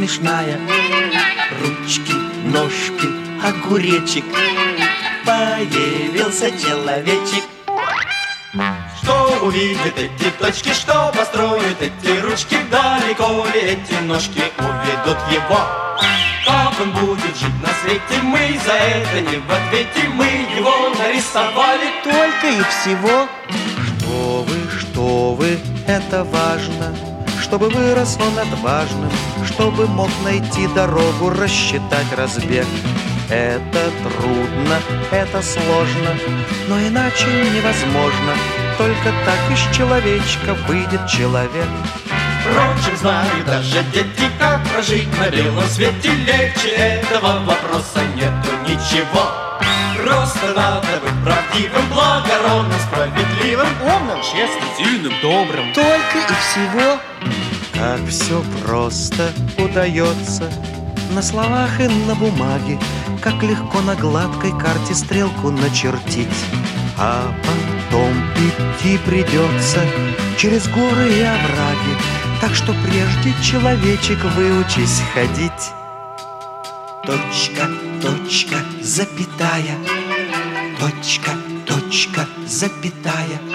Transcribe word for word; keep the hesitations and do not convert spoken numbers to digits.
смешная. Ручки, ножки, огуречек, появился человечек. Что увидят эти точки, что построят эти ручки, далеко ли эти ножки уведут его? Как он будет жить на свете, мы за это не в ответе. Мы его нарисовали только и всего. Что вы, что вы, это важно, чтобы вырос он отважным, чтобы мог найти дорогу, рассчитать разбег. Это трудно, это сложно, но иначе невозможно. Только так из человечка выйдет человек. Впрочем, знают даже дети, как прожить на белом свете. Легче этого вопроса нету ничего. Просто надо быть правдивым, благородным, справедливым, умным, честным, сильным, добрым. Только и всего. Как все просто удается на словах и на бумаге, как легко на гладкой карте стрелку начертить. А потом идти придется через горы и овраги, так что прежде, человечек, выучись ходить. Точка, точка, запятая, точка, точка, запятая.